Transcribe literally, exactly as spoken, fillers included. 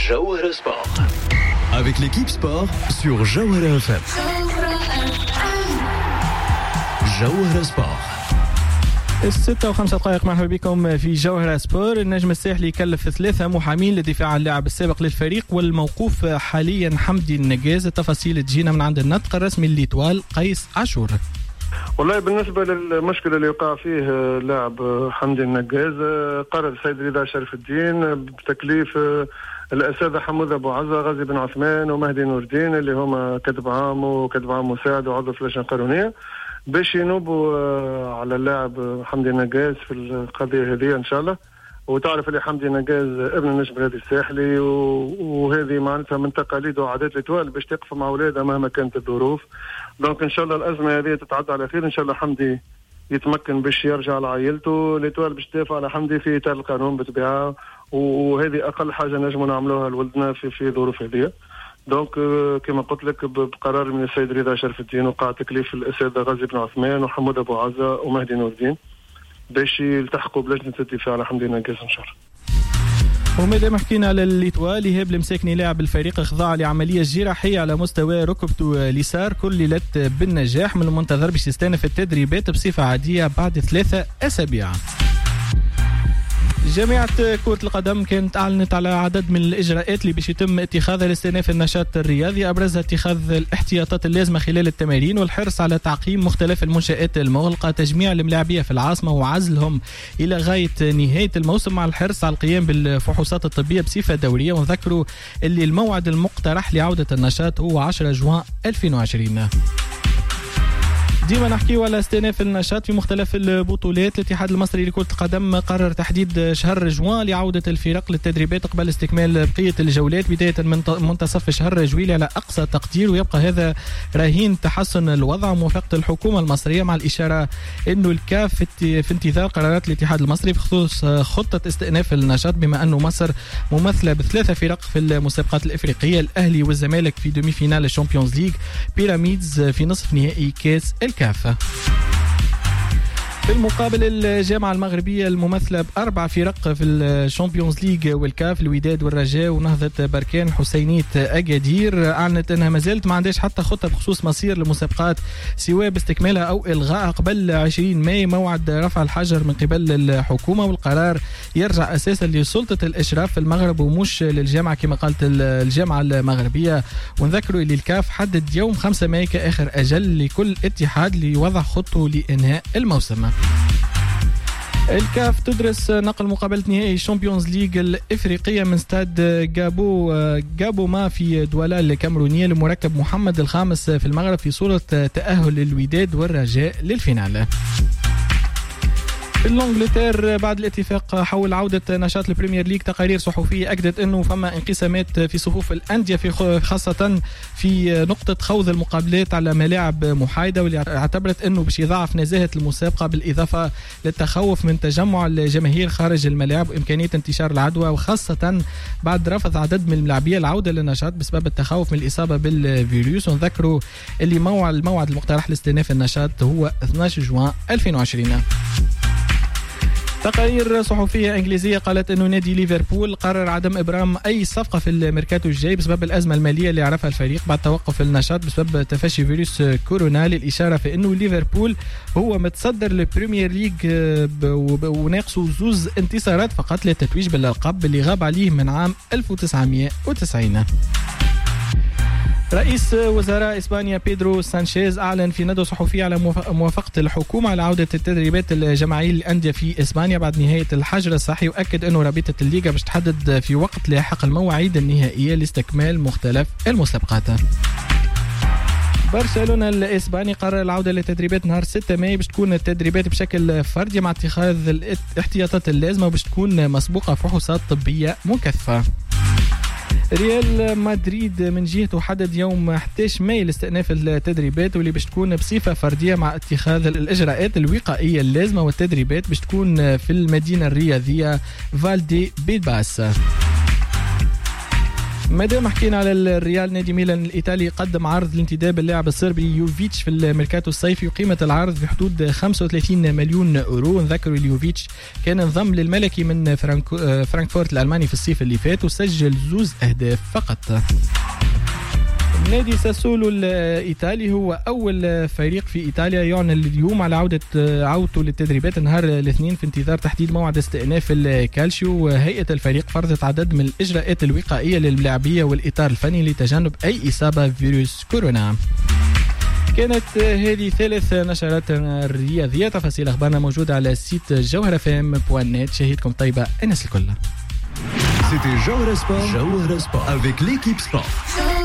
Jawhara Sport. Avec l'équipe sport sur Jawhara F M. Jawhara Sport. الستة وخمسة دقائق. مرحبا بكم في جوهرة سبور. النجم الساحلي يكلف ثلاثة محامين للدفاع عن اللاعب السابق للفريق والموقوف حاليا حمدي النجاز. التفاصيل تجينا من عند النطق الرسمي لليتوال قيس عاشور. والله بالنسبة للمشكلة اللي وقع فيه اللاعب حمدي النجاز، قرر السيد رضا شرف الدين بتكليف الأساتذة حمود أبو عزة، غازي بن عثمان ومهدي نور الدين اللي هما كتب عام وكتب عام مساعد وعضو في اللجنة القانونية باش ينوبوا على اللاعب حمدي النجاز في القضية هذه إن شاء الله. وتعرف اللي حمدي النجاز ابن النجم الرياضي الساحلي، وهذه معناتها من تقاليد وعادات الإتوال باش تقف مع أولاده مهما كانت الظروف. دونك إن شاء الله الأزمة هذه تتعدى على خير إن شاء الله. حمدي يتمكن باش يرجع لعائلته، الإتوال باش تدافع على حمدي في إطار القانون بطبيعة، وهذه أقل حاجة نجموا نعملوها لولدنا في في ظروف هذه. دونك كما قلت لك بقرار من السيد رضا شرف الدين وقع تكليف الأساتذة غازي بن عثمان وحمود أبو عزة ومهدي نور الدين باش يلتحقوا بلجنة الدفاع على حمدي النجاز إن شاء الله. ومادام حكينا على الإتوال، إيهاب المساكني لاعب الفريق خضع لعملية جراحية على مستوى ركبته اليسار كللت بالنجاح، من المنتظر باش يستأنف التدريبات بصفة عادية بعد ثلاثة أسابيع. جامعة كرة القدم كانت أعلنت على عدد من الإجراءات اللي باش يتم اتخاذها لاستئناف النشاط الرياضي، أبرزها اتخاذ الاحتياطات اللازمة خلال التمارين والحرص على تعقيم مختلف المنشآت المغلقة، تجميع الملاعبية في العاصمة وعزلهم إلى غاية نهاية الموسم، مع الحرص على القيام بالفحوصات الطبية بصفة دورية. ونذكروا اللي الموعد المقترح لعودة النشاط هو عشرة جوان ألفين وعشرين. ديما نحكيو على استئناف النشاط في مختلف البطولات. الاتحاد المصري لكرة القدم قرر تحديد شهر جوان لعودة الفرق للتدريبات قبل استكمال بقية الجولات بداية من منتصف شهر جويلية على أقصى تقدير، ويبقى هذا رهين تحسن الوضع وموافقة الحكومة المصرية، مع الإشارة أنه الكاف في انتظار قرارات الاتحاد المصري بخصوص خطة استئناف النشاط، بما أنه مصر ممثلة بثلاثة فرق في المسابقات الإفريقية، الأهلي والزمالك في دومي فينال الشامبيونز ليج، بيراميدز في نصف نهائي كاس الكافة. في المقابل الجامعة المغربية الممثلة بأربع فرق في الشامبيونز ليج والكاف، الوداد والرجاء ونهضة بركان حسينية أكادير، أعلنت أنها ما زالت ما عندهاش حتى خطة بخصوص مصير المسابقات سواء باستكمالها أو إلغائها قبل عشرين ماي، موعد رفع الحجر من قبل الحكومة. والقرار يرجع أساسا لسلطة الإشراف في المغرب ومش للجامعة كما قالت الجامعة المغربية. ونذكروا اللي الكاف حدد يوم خمسة ماي كآخر أجل لكل اتحاد ليوضع خطه لإنهاء الموسم. الكاف تدرس نقل مقابلة نهائي الشامبيونز ليج الإفريقية من استاد جابو جابوما في دوالة الكامرونية لمركب محمد الخامس في المغرب في صورة تأهل الوداد والرجاء للفينال. في الانجلتير بعد الاتفاق حول عودة نشاط البريمير ليج، تقارير صحفية أكدت أنه فما انقسامات في صفوف الأندية، في خاصة في نقطة خوض المقابلات على ملاعب محايدة، واللي اعتبرت أنه باش يضاعف نزاهة المسابقة، بالإضافة للتخوف من تجمع الجماهير خارج الملاعب وإمكانية انتشار العدوى، وخاصة بعد رفض عدد من اللاعبين العودة للنشاط بسبب التخوف من الإصابة بالفيروس. ونذكروا اللي موعد الموعد المقترح لاستئناف النشاط هو اثني عشر جوان ألفين وعشرين. تقارير صحفية إنجليزية قالت أنه نادي ليفربول قرر عدم إبرام أي صفقة في الميركاتو الجاي بسبب الأزمة المالية اللي عرفها الفريق بعد توقف النشاط بسبب تفشي فيروس كورونا، للإشارة في أنه ليفربول هو متصدر البريمير ليج وناقصه زوز انتصارات فقط للتتويج بالألقاب اللي غاب عليه من عام ألف وتسعمائة وتسعين. رئيس وزراء إسبانيا بيدرو سانشيز أعلن في ندوة صحفية على موافقة الحكومة على عودة التدريبات الجماعية للأندية في إسبانيا بعد نهاية الحجر الصحي، وأكد أنه رابطة الليغا باش تحدد في وقت لاحق المواعيد النهائية لاستكمال مختلف المسابقات. برشلونة الإسباني قرر العودة للتدريبات نهار ستة ماي باش تكون التدريبات بشكل فردي مع اتخاذ الاحتياطات اللازمة وباش تكون مسبوقة فحوصات طبية مكثفة. ريال مدريد من جهته حدد يوم أحد عشر ماي لاستئناف التدريبات، واللي باش تكون بصفة فردية مع اتخاذ الإجراءات الوقائية اللازمة، والتدريبات باش تكون في المدينة الرياضية فالدي بيلباس. مادام حكينا على الريال، نادي ميلان الإيطالي قدم عرض لانتداب اللاعب الصربي يوفيتش في الميركاتو الصيفي، وقيمة العرض بحدود خمسة وثلاثين مليون أورو. نذكر اليوفيتش كان انضم للملكي من فرانكو فرانكفورت الألماني في الصيف اللي فات وسجل زوز أهداف فقط. نادي ساسولو الإيطالي هو أول فريق في إيطاليا يعلن اليوم على عودة عودته للتدريبات نهار الاثنين في انتظار تحديد موعد استئناف الكالشيو. هيئة الفريق فرضت عدد من الإجراءات الوقائية للاعبية والإطار الفني لتجنب أي إصابة فيروس كورونا. كانت هذه ثالث نشرات الرياضية. تفاصيل أخبارنا موجودة على السيت جوهرة فام بوان نت. شهيدكم طيبة الناس الكل. C'était Jawara Sport, Jawara Sport avec l'équipe sport.